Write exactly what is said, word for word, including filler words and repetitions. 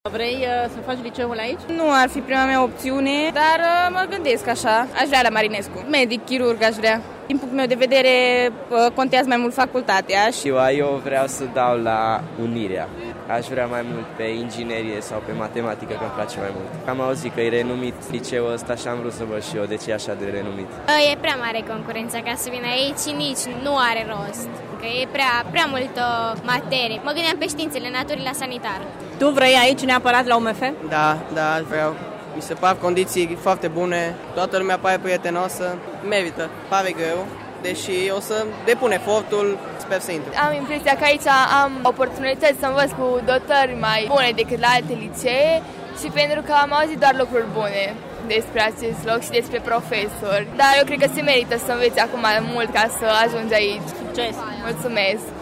Vrei uh, să faci liceul aici? Nu ar fi prima mea opțiune, dar uh, mă gândesc așa. Aș vrea la Marinescu. Medic, chirurg aș vrea. Din punctul meu de vedere, uh, contează mai mult facultatea. Și eu vreau să dau la Unirea. Aș vrea mai mult pe inginerie sau pe matematică, că îmi place mai mult. Am auzit că e renumit liceul ăsta și am vrut să văd și eu de ce e așa de renumit. E prea mare concurența ca să vină aici și nici nu are rost. Că e prea, prea multă materie. Mă gândeam pe științele naturii la sanitar. Tu vrei aici neapărat la U M F? Da, da, vreau. Mi se par condiții foarte bune, toată lumea pare prietenoasă, merită, pare greu, deși o să depun efortul, sper să intru. Am impresia că aici am oportunități să învăț cu dotări mai bune decât la alte licee și pentru că am auzit doar lucruri bune despre acest loc și despre profesori. Dar eu cred că se merită să înveți acum mult ca să ajungi aici. Succes! Mulțumesc!